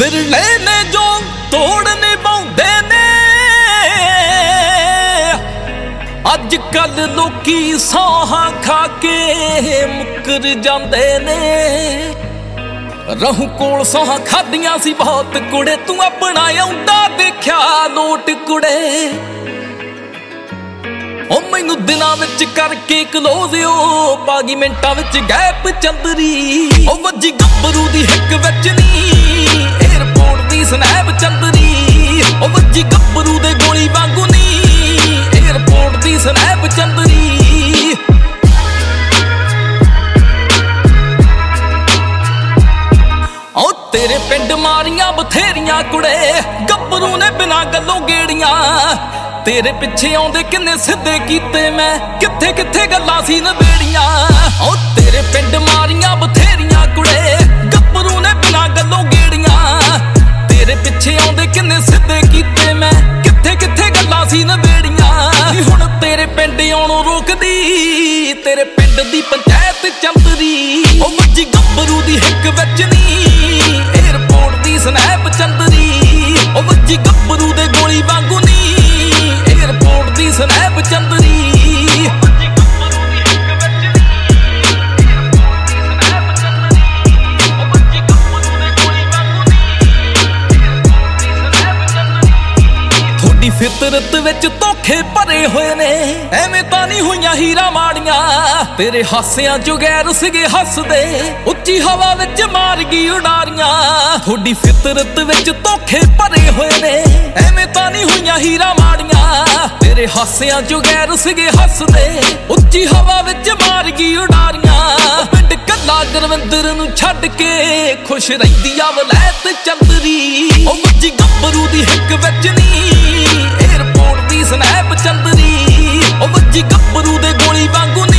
ਵਿਰਲੇ ਨੇ ਜੋ ਤੋੜ ਨਿਭਾਉਂਦੇ ਨੇ। ਅੱਜ ਕੱਲ ਲੋਕੀ ਸੌਹਾਂ ਖਾ ਕੇ ਮੁੱਕਰ ਜਾਂਦੇ ਨੇ। ਰਹੂ ਕੋਲ ਸੌਹਾਂ ਖਾਦੀਆਂ ਸੀ ਬਹੁਤ ਕੁੜੇ, ਤੂੰ ਆਪਣਾ ਆਉਂਦਾ ਦੇਖਿਆ ਲੋਟ ਕੁੜੇ। ਉਹ ਮੈਨੂੰ ਦਿਨਾਂ ਵਿੱਚ ਕਰਕੇ ਕਲੋਜ਼ ਓ ਬਾਗੀ ਮਿੰਟਾਂ ਵਿੱਚ ਗੈਪ ਚੰਦਰੀ। ਉਹ ਵੱਜੀ ਗੱਭਰੂ ਦੀ ਹਿੱਕ ਵਿੱਚ ਨੀ ਏਅਰਪੋਰਟ ਦੀ ਸਨੈਪ ਚੰਦਰੀ। ਉਹ ਵੱਜੀ ਗੱਭਰੂ ਦੇ ਗੋਲੀ ਵਾਂਗੂ ਨੀ ਏਅਰਪੋਰਟ ਦੀ ਸਨੈਪ ਚੰਦਰੀ। ਉਹ ਤੇਰੇ ਪਿੰਡ ਮਾਰੀਆਂ ਬਥੇਰੀਆਂ ਕੁੜੇ, ਗੱਭਰੂ ਨੇ ਬਿਨਾਂ ਗੱਲੋਂ ਗੇੜੀਆਂ। ਤੇਰੇ ਪਿੱਛੇ ਆਉਂਦੇ ਕਿੰਨੇ ਸਿੱਧੇ ਕੀਤੇ ਮੈਂ, ਕਿੱਥੇ ਕਿੱਥੇ ਗੱਲਾਂ ਸੀ ਨਵੇੜੀਆਂ। ਉਹ ਤੇਰੇ ਪਿੰਡ ਮਾਰੀਆਂ ਬਥੇਰੀਆਂ ਕੁੜੇ, ਗੱਭਰੂ ਨੇ ਬਿਨਾਂ ਗੱਲੋਂ ਗੇੜੀਆਂ। ਤੇਰੇ ਪਿੱਛੇ ਆਉਂਦੇ ਕਿੰਨੇ ਸਿੱਧੇ ਕੀਤੇ ਮੈਂ, ਕਿੱਥੇ ਕਿੱਥੇ ਗੱਲਾਂ ਸੀ ਨਵੇੜੀਆਂ। ਹੁਣ ਤੇਰੇ ਪਿੰਡ ਆਉਣੋਂ ਰੋਕਦੀ ਤੇਰੇ ਪਿੰਡ ਦੀ ਪੰਚਾਇਤ ਚੰਦਰੀ। ਉਹ ਵੱਜੀ ਗੱਭਰੂ ਦੀ ਹਿੱਕ ਵਿੱਚ ਨੀ ਏਅਰਪੋਰਟ ਦੀ ਸਨੈਪ ਚੰਦਰੀ। ਉਹ ਵੱਜੀ ਗੱਭਰੂ ਦੇ ਗੋਲੀ ਵਾਂਗੂ ਨੀ ਏਅਰਪੋਰਟ ਦੀ ਸਨੈਪ ਚੰਦਰੀ। ਤੁਹਾਡੀ ਫਿਤਰਤ ਵਿੱਚ ਧੋਖੇ ਭਰੇ ਹੋਏ ਨੇ, ਐਵੇਂ ਤਾਂ ਨਹੀਂ ਹੋਈਆਂ ਹੀਰਾ ਮਾੜੀਆਂ। ਤੇਰੇ ਹਾਸਿਆਂ ਚੋਂ ਗੈਰ ਸੀਗੇ ਹੱਸਦੇ, ਉੱਚੀ ਹਵਾ ਵਿੱਚ ਮਾਰ ਗਈ ਉਡਾਰੀਆਂ। ਤੁਹਾਡੀ ਫਿਤਰਤ ਵਿੱਚ ਧੋਖੇ ਭਰੇ ਹੋਏ ਨੇ, ਐਵੇਂ ਤਾਂ ਨਹੀਂ ਹੋਈਆਂ ਹੀਰਾ ਮਾੜੀਆਂ। ਤੇਰੇ ਹਾਸਿਆਂ ਚੋਂ ਗੈਰ ਸੀਗੇ ਹੱਸਦੇ, ਉੱਚੀ ਹਵਾ ਵਿੱਚ ਮਾਰ ਗਈ ਉਡਾਰੀਆਂ। ਪਿੰਡ ਕੱਲਾ ਗੁਰਵਿੰਦਰ ਨੂੰ ਛੱਡ ਕੇ ਖੁਸ਼ ਰਹਿੰਦੀ ਆ ਵਲੈਤ ਚੰਦਰੀ। ਉਹ ਵੱਜੀ ਗੱਭਰੂ ਦੀ ਹਿੱਕ ਵਿੱਚ ਨੀ ਏਅਰਪੋਰਟ ਦੀ ਸਨੈਪ ਚੰਦਰੀ। ਉਹ ਵੱਜੀ ਗੱਭਰੂ ਦੇ ਗੋਲੀ ਵਾਂਗੂ